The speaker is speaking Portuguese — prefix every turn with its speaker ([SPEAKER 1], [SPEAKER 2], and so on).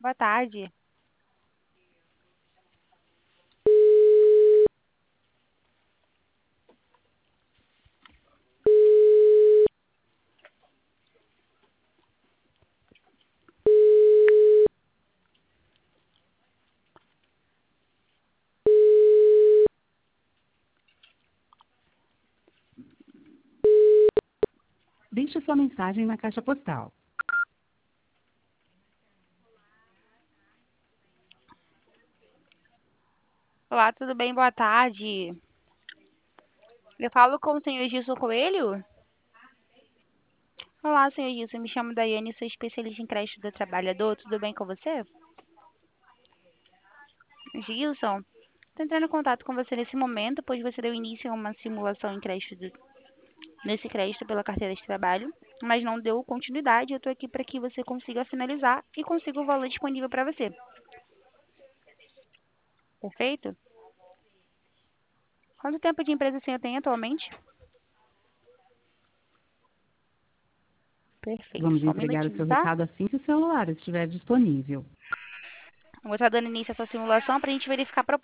[SPEAKER 1] Boa tarde.
[SPEAKER 2] Deixe sua mensagem na caixa postal.
[SPEAKER 1] Olá, tudo bem? Boa tarde. Eu falo com o senhor Gilson Coelho? Olá, senhor Gilson. Eu me chamo Daiane, sou especialista em crédito do trabalhador. Tudo bem com você? Gilson, estou entrando em contato com você nesse momento, pois você deu início a uma simulação em nesse crédito pela carteira de trabalho, mas não deu continuidade. Eu estou aqui para que você consiga finalizar e consiga o valor disponível para você. Perfeito? Quanto tempo de empresa o senhor tem atualmente? Perfeito.
[SPEAKER 2] Vamos
[SPEAKER 1] Só um
[SPEAKER 2] entregar o seu
[SPEAKER 1] minutinho, tá?
[SPEAKER 2] recado assim que o celular estiver disponível.
[SPEAKER 1] Eu vou estar dando início a essa simulação para a gente verificar a proposta.